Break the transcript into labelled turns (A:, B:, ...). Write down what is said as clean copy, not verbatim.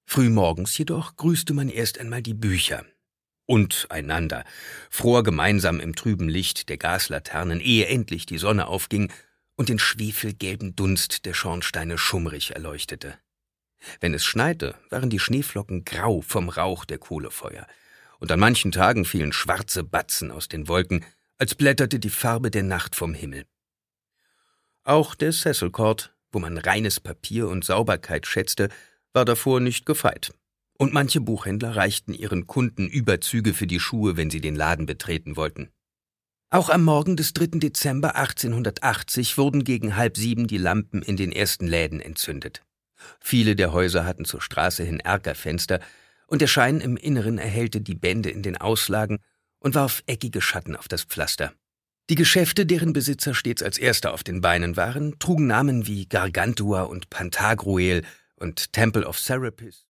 A: Frühmorgens jedoch grüßte man erst einmal die Bücher. Und einander, fror gemeinsam im trüben Licht der Gaslaternen, ehe endlich die Sonne aufging und den schwefelgelben Dunst der Schornsteine schummrig erleuchtete. Wenn es schneite, waren die Schneeflocken grau vom Rauch der Kohlefeuer, und an manchen Tagen fielen schwarze Batzen aus den Wolken, als blätterte die Farbe der Nacht vom Himmel. Auch der Cecil Court, wo man reines Papier und Sauberkeit schätzte, war davor nicht gefeit. Und manche Buchhändler reichten ihren Kunden Überzüge für die Schuhe, wenn sie den Laden betreten wollten. Auch am Morgen des 3. Dezember 1880 wurden gegen 6:30 die Lampen in den ersten Läden entzündet. Viele der Häuser hatten zur Straße hin Erkerfenster, und der Schein im Inneren erhellte die Bände in den Auslagen und warf eckige Schatten auf das Pflaster. Die Geschäfte, deren Besitzer stets als Erste auf den Beinen waren, trugen Namen wie Gargantua und Pantagruel und Temple of Serapis.